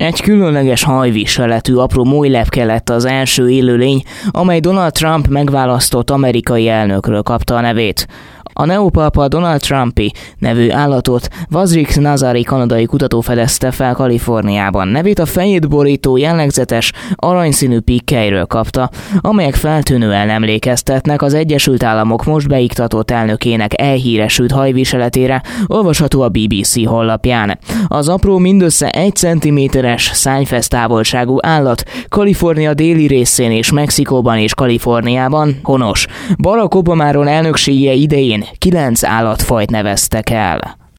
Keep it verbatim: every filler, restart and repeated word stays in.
Egy különleges hajviseletű apró molylepke lett az első élőlény, amely Donald Trump megválasztott amerikai elnökről kapta a nevét. A neopalpa Donald Trumpy nevű állatot Vazrik Nazari kanadai kutató fedezte fel Kaliforniában. Nevét a fejét borító jellegzetes aranyszínű pikkelyről kapta, amelyek feltűnően emlékeztetnek az Egyesült Államok most beiktatott elnökének elhíresült hajviseletére, olvasható a bé bé cé honlapján. Az apró, mindössze egy centiméteres szányfesz távolságú állat Kalifornia déli részén és Mexikóban és Kaliforniában honos. Barack Obamáról elnöksége idején kilenc állatfajt neveztek el.